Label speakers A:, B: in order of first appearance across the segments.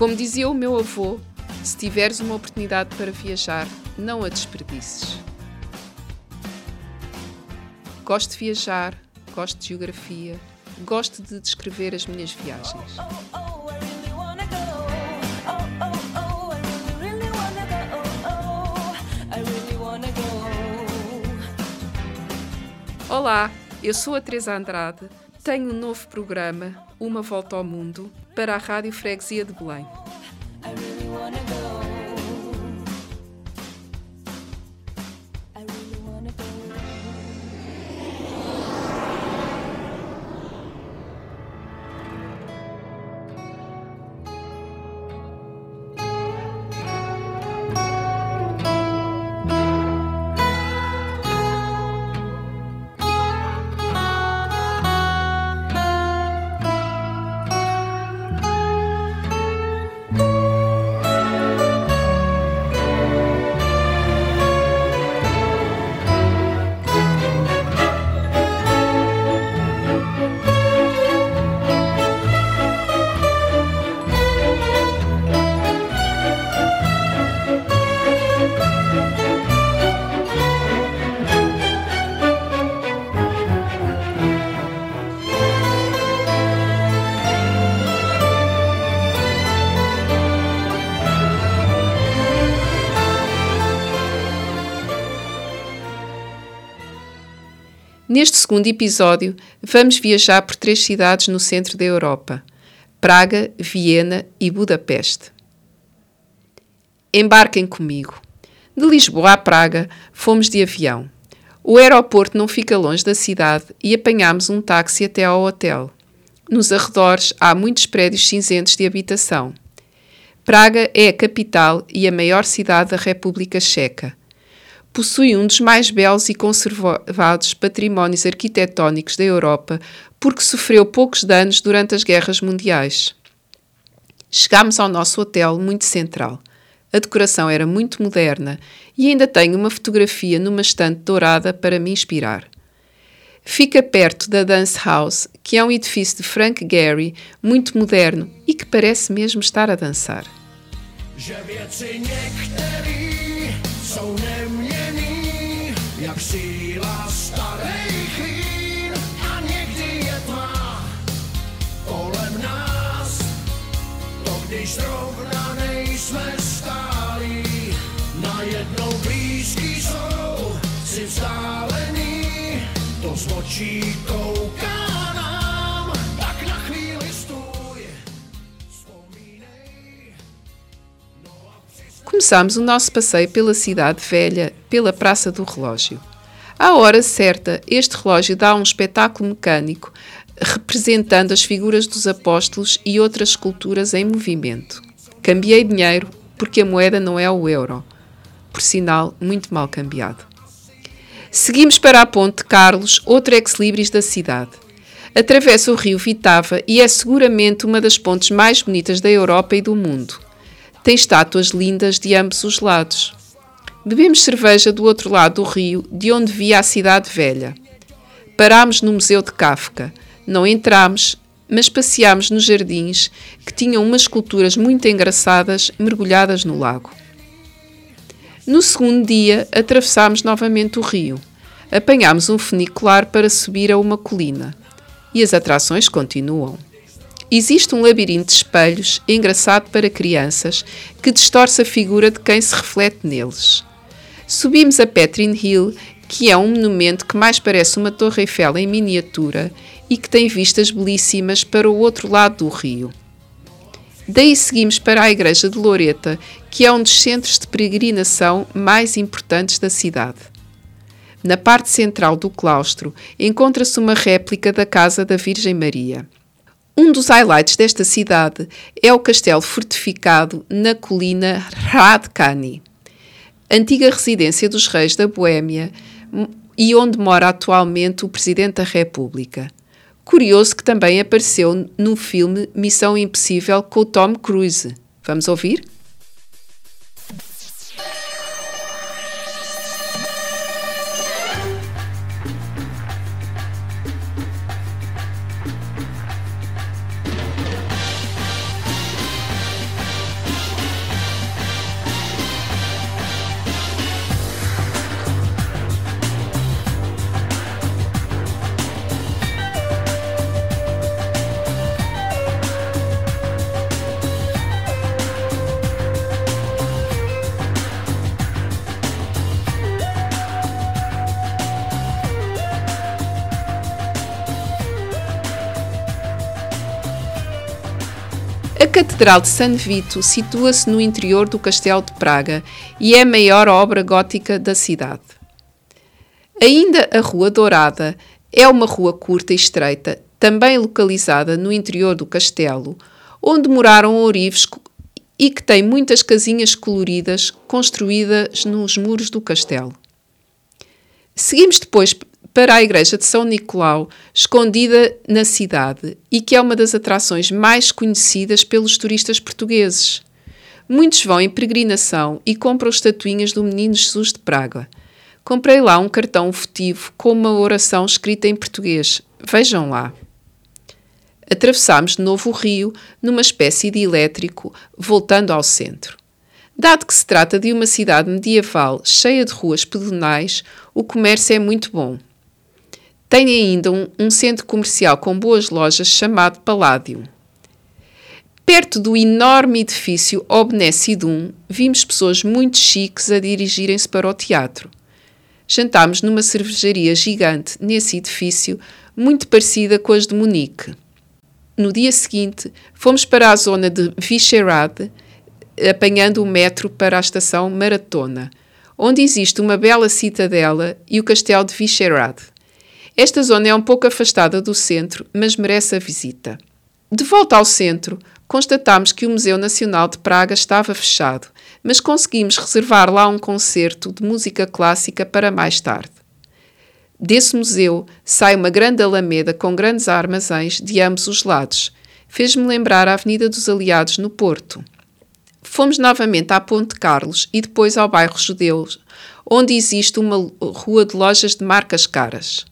A: Como dizia o meu avô, se tiveres uma oportunidade para viajar, não a desperdices. Gosto de viajar, gosto de geografia, gosto de descrever as minhas viagens. Olá, eu sou a Teresa Andrade, tenho um novo programa, Uma Volta ao Mundo, para a Rádio Freguesia de Belém. Neste segundo episódio, vamos viajar por 3 cidades no centro da Europa: Praga, Viena e Budapeste. Embarquem comigo. De Lisboa a Praga, fomos de avião. O aeroporto não fica longe da cidade e apanhámos um táxi até ao hotel. Nos arredores há muitos prédios cinzentos de habitação. Praga é a capital e a maior cidade da República Checa. Possui um dos mais belos e conservados patrimónios arquitetónicos da Europa porque sofreu poucos danos durante as guerras mundiais. Chegámos ao nosso hotel muito central. A decoração era muito moderna e ainda tenho uma fotografia numa estante dourada para me inspirar. Fica perto da Dance House, que é um edifício de Frank Gehry muito moderno e que parece mesmo estar a dançar.
B: Jsou neměnný, jak síla starých vín a někdy je tma kolem nás, to když zrovna nejsme stálí, najednou blízký jsou si vzdálený, to z očí kouká nám, tak na chvíli stůj, vzpomínej.
A: Começámos o nosso passeio pela cidade velha, pela Praça do Relógio. À hora certa, este relógio dá um espetáculo mecânico representando as figuras dos apóstolos e outras esculturas em movimento. Cambiei dinheiro porque a moeda não é o euro. Por sinal, muito mal cambiado. Seguimos para a Ponte Carlos, outro ex-libris da cidade. Atravessa o rio Vitava e é seguramente uma das pontes mais bonitas da Europa e do mundo. Tem estátuas lindas de ambos os lados. Bebemos cerveja do outro lado do rio, de onde via a cidade velha. Parámos no Museu de Kafka. Não entramos, mas passeámos nos jardins, que tinham umas esculturas muito engraçadas mergulhadas no lago. No segundo dia, atravessámos novamente o rio. Apanhámos um funicular para subir a uma colina. E as atrações continuam. Existe um labirinto de espelhos, engraçado para crianças, que distorce a figura de quem se reflete neles. Subimos a Petrin Hill, que é um monumento que mais parece uma Torre Eiffel em miniatura e que tem vistas belíssimas para o outro lado do rio. Daí seguimos para a Igreja de Loreta, que é um dos centros de peregrinação mais importantes da cidade. Na parte central do claustro encontra-se uma réplica da Casa da Virgem Maria. Um dos highlights desta cidade é o castelo fortificado na colina Hradčany, antiga residência dos reis da Boémia e onde mora atualmente o Presidente da República. Curioso que também apareceu no filme Missão Impossível com o Tom Cruise. Vamos ouvir? A Catedral de San Vito situa-se no interior do Castelo de Praga e é a maior obra gótica da cidade. Ainda a Rua Dourada é uma rua curta e estreita, também localizada no interior do castelo, onde moraram ourives e que tem muitas casinhas coloridas construídas nos muros do castelo. Seguimos depois para a igreja de São Nicolau, escondida na cidade e que é uma das atrações mais conhecidas pelos turistas portugueses. Muitos vão em peregrinação e compram estatuinhas do Menino Jesus de Praga. Comprei lá um cartão votivo com uma oração escrita em português. Vejam lá. Atravessámos de novo o rio numa espécie de elétrico, voltando ao centro. Dado que se trata de uma cidade medieval cheia de ruas pedonais, o comércio é muito bom. Tem ainda um centro comercial com boas lojas chamado Palladium. Perto do enorme edifício Obnesidum, vimos pessoas muito chiques a dirigirem-se para o teatro. Jantámos numa cervejaria gigante nesse edifício, muito parecida com as de Munique. No dia seguinte, fomos para a zona de Vyšehrad, apanhando o metro para a estação Maratona, onde existe uma bela citadela e o castelo de Vyšehrad. Esta zona é um pouco afastada do centro, mas merece a visita. De volta ao centro, constatámos que o Museu Nacional de Praga estava fechado, mas conseguimos reservar lá um concerto de música clássica para mais tarde. Desse museu sai uma grande alameda com grandes armazéns de ambos os lados. Fez-me lembrar a Avenida dos Aliados no Porto. Fomos novamente à Ponte Carlos e depois ao bairro Judeu, onde existe uma rua de lojas de marcas caras.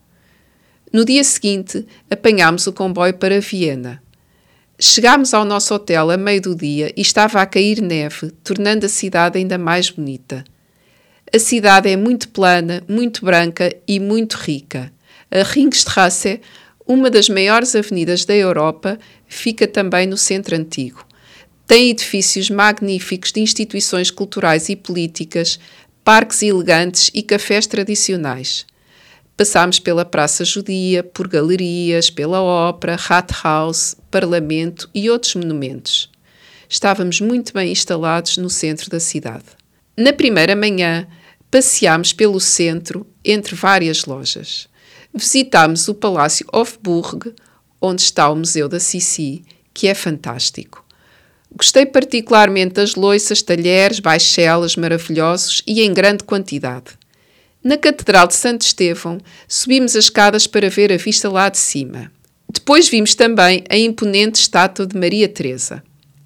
A: No dia seguinte, apanhámos o comboio para Viena. Chegámos ao nosso hotel a meio do dia e estava a cair neve, tornando a cidade ainda mais bonita. A cidade é muito plana, muito branca e muito rica. A Ringstrasse, uma das maiores avenidas da Europa, fica também no centro antigo. Tem edifícios magníficos de instituições culturais e políticas, parques elegantes e cafés tradicionais. Passámos pela Praça Judia, por galerias, pela Ópera, Rathaus, Parlamento e outros monumentos. Estávamos muito bem instalados no centro da cidade. Na primeira manhã, passeámos pelo centro, entre várias lojas. Visitámos o Palácio Hofburg, onde está o Museu da Sissi, que é fantástico. Gostei particularmente das louças, talheres, baixelas maravilhosos e em grande quantidade. Na Catedral de Santo Estevão, subimos as escadas para ver a vista lá de cima. Depois vimos também a imponente estátua de Maria Teresa.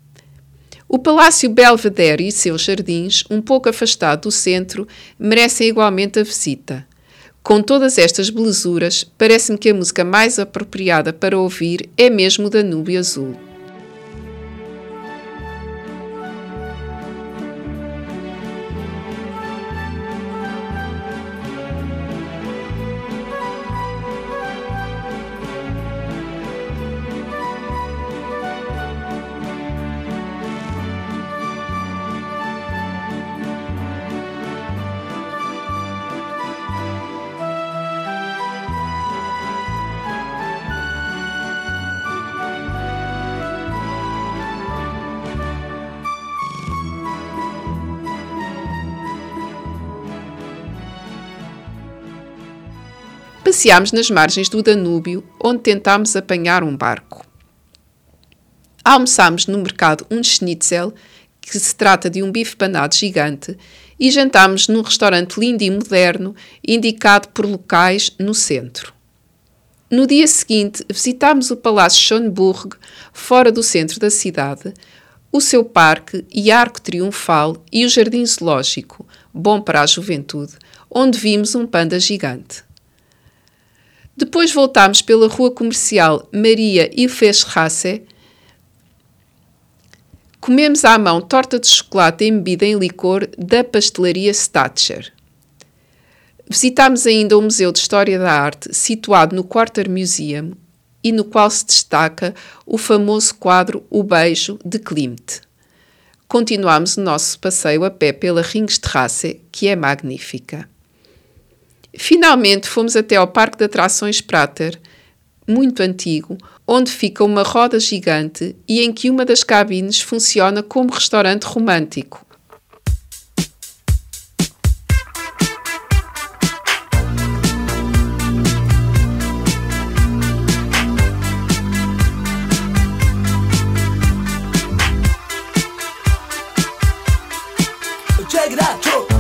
A: O Palácio Belvedere e seus jardins, um pouco afastado do centro, merecem igualmente a visita. Com todas estas belezuras, parece-me que a música mais apropriada para ouvir é mesmo o Danúbio Azul. Passeámos nas margens do Danúbio, onde tentámos apanhar um barco. Almoçámos no mercado um schnitzel, que se trata de um bife panado gigante, e jantámos num restaurante lindo e moderno, indicado por locais no centro. No dia seguinte, visitámos o Palácio Schönburg, fora do centro da cidade, o seu parque e arco triunfal e o jardim zoológico, bom para a juventude, onde vimos um panda gigante. Depois voltámos pela rua comercial Maria Hilferstrasse. Comemos à mão torta de chocolate embebida em licor da pastelaria Statscher. Visitámos ainda o Museu de História da Arte, situado no Quarter Museum, e no qual se destaca o famoso quadro O Beijo, de Klimt. Continuámos o nosso passeio a pé pela Ringstrasse, que é magnífica. Finalmente fomos até ao Parque de Atrações Prater, muito antigo, onde fica uma roda gigante e em que uma das cabines funciona como restaurante romântico.
B: Check it out, Joe.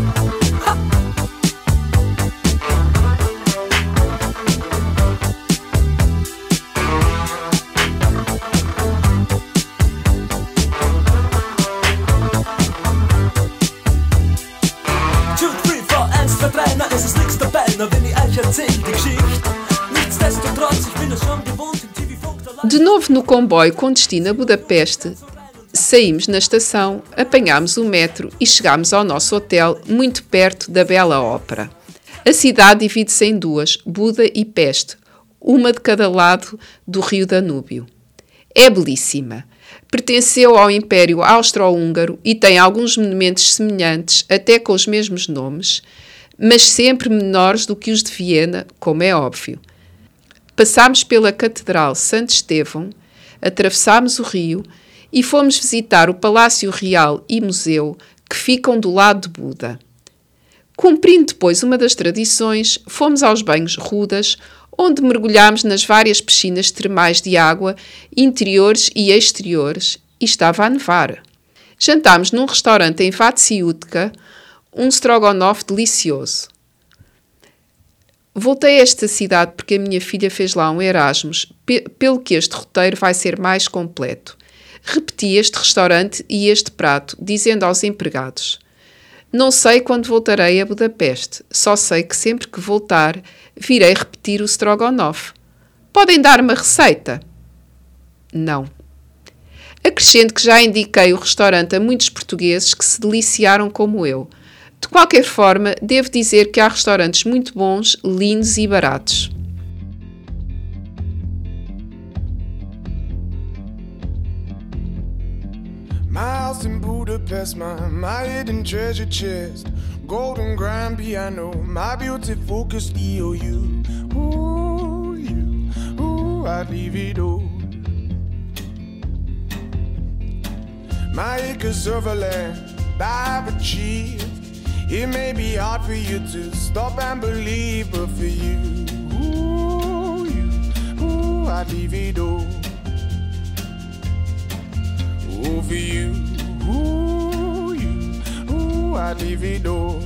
A: De novo no comboio com destino a Budapeste, saímos na estação, apanhámos o metro e chegámos ao nosso hotel muito perto da Bela Ópera. A cidade divide-se em duas, Buda e Peste, uma de cada lado do rio Danúbio. É belíssima. Pertenceu ao Império Austro-Húngaro e tem alguns monumentos semelhantes, até com os mesmos nomes, mas sempre menores do que os de Viena, como é óbvio. Passámos pela Catedral Santo Estevão, atravessámos o rio e fomos visitar o Palácio Real e Museu, que ficam do lado de Buda. Cumprindo depois uma das tradições, fomos aos banhos Rudas, onde mergulhámos nas várias piscinas termais de água, interiores e exteriores, e estava a nevar. Jantámos num restaurante em Váci um strogonoff delicioso. Voltei a esta cidade porque a minha filha fez lá um Erasmus, pelo que este roteiro vai ser mais completo. Repeti este restaurante e este prato, dizendo aos empregados: não sei quando voltarei a Budapeste, só sei que sempre que voltar, virei repetir o strogonoff. Podem dar-me a receita? Não. Acrescento que já indiquei o restaurante a muitos portugueses que se deliciaram como eu. De qualquer forma, devo dizer que há restaurantes muito bons, lindos e baratos.
C: My house in Budapest, my hidden treasure chest, golden grand piano, my beauty focused EOU. Ooh, you, ooh, I'd leave it all. My acres of land I've achieved. It may be hard for you to stop and believe, but for you, ooh, I'd leave it all. Oh, for you, ooh, I'd leave it all.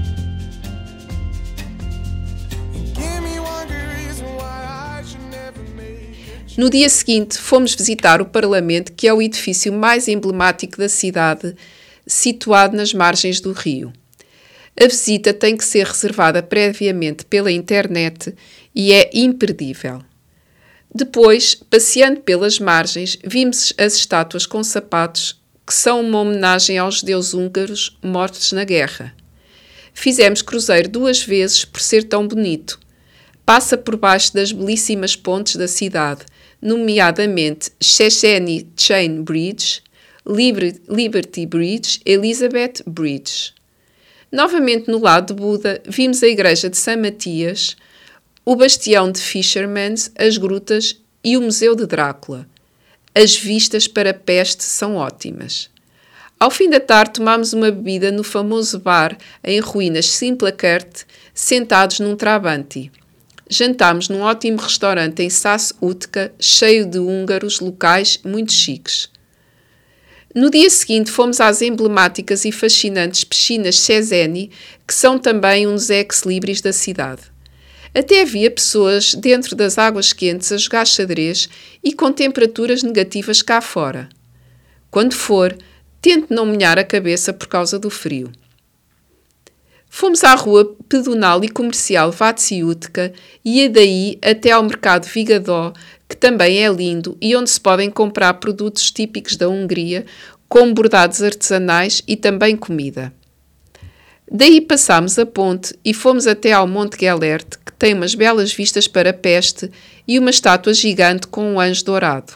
C: Give me one good reason why I should never make it.
A: No dia seguinte, fomos visitar o Parlamento, que é o edifício mais emblemático da cidade, situado nas margens do rio. A visita tem que ser reservada previamente pela internet e é imperdível. Depois, passeando pelas margens, vimos as estátuas com sapatos, que são uma homenagem aos judeus húngaros mortos na guerra. Fizemos cruzeiro 2 vezes por ser tão bonito. Passa por baixo das belíssimas pontes da cidade, nomeadamente Széchenyi Chain Bridge, Liberty Bridge, Elizabeth Bridge. Novamente no lado de Buda, vimos a igreja de São Matias, o bastião de Fishermans, as grutas e o Museu de Drácula. As vistas para Peste são ótimas. Ao fim da tarde tomámos uma bebida no famoso bar em ruínas Simplakert, sentados num Trabanti. Jantámos num ótimo restaurante em Sas Utka, cheio de húngaros locais muito chiques. No dia seguinte fomos às emblemáticas e fascinantes piscinas Széchenyi, que são também um dos ex-libris da cidade. Até havia pessoas dentro das águas quentes a jogar xadrez e com temperaturas negativas cá fora. Quando for, tente não molhar a cabeça por causa do frio. Fomos à rua pedonal e comercial Váci Utka e daí até ao mercado Vigadó, que também é lindo e onde se podem comprar produtos típicos da Hungria, como bordados artesanais e também comida. Daí passámos a ponte e fomos até ao Monte Gellert, que tem umas belas vistas para Peste e uma estátua gigante com um anjo dourado.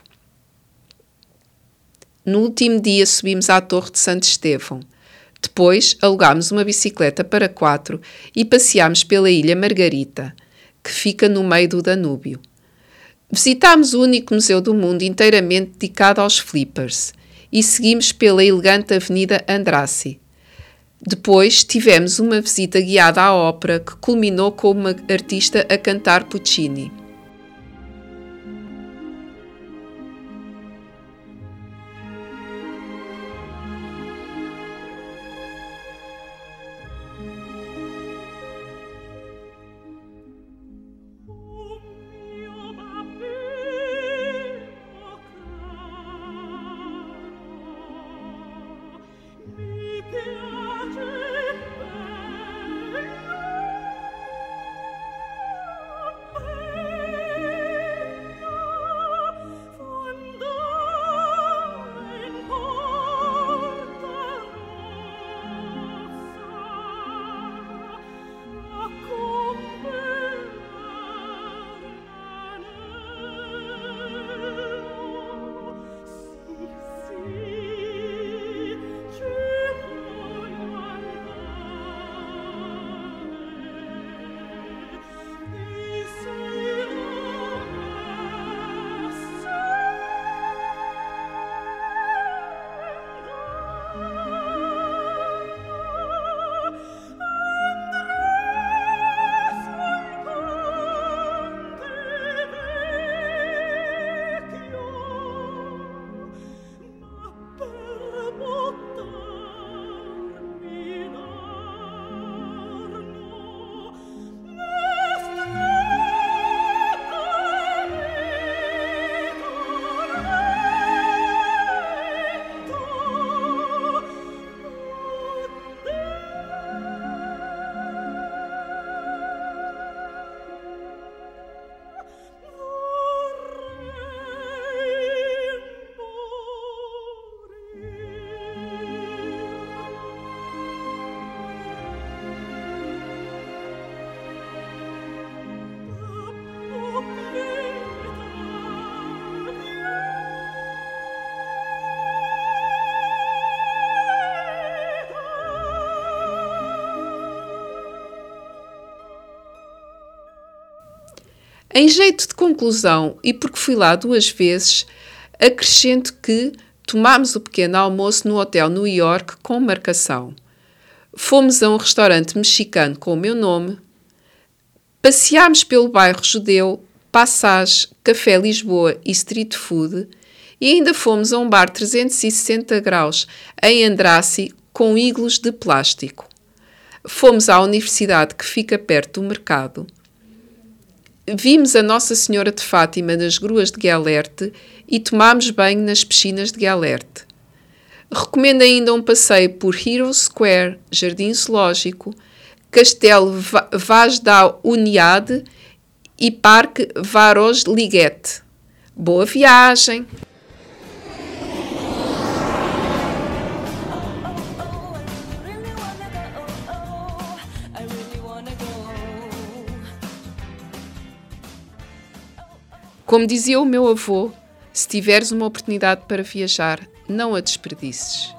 A: No último dia subimos à Torre de Santo Estevão. Depois alugámos uma bicicleta para 4 e passeámos pela Ilha Margarita, que fica no meio do Danúbio. Visitámos o único museu do mundo inteiramente dedicado aos flippers e seguimos pela elegante Avenida Andrassy. Depois tivemos uma visita guiada à ópera que culminou com uma artista a cantar Puccini. Em jeito de conclusão, e porque fui lá 2 vezes, acrescento que tomámos o pequeno almoço no Hotel New York com marcação. Fomos a um restaurante mexicano com o meu nome, passeámos pelo bairro judeu, Passage, Café Lisboa e Street Food e ainda fomos a um bar 360 graus em Andrassy com iglos de plástico. Fomos à universidade que fica perto do mercado. Vimos a Nossa Senhora de Fátima nas gruas de Guelerte e tomámos banho nas piscinas de Guelerte. Recomendo ainda um passeio por Hero Square, Jardim Zoológico, Castelo Vaz da Uniade e Parque Varos Liguete. Boa viagem! Como dizia o meu avô, se tiveres uma oportunidade para viajar, não a desperdices.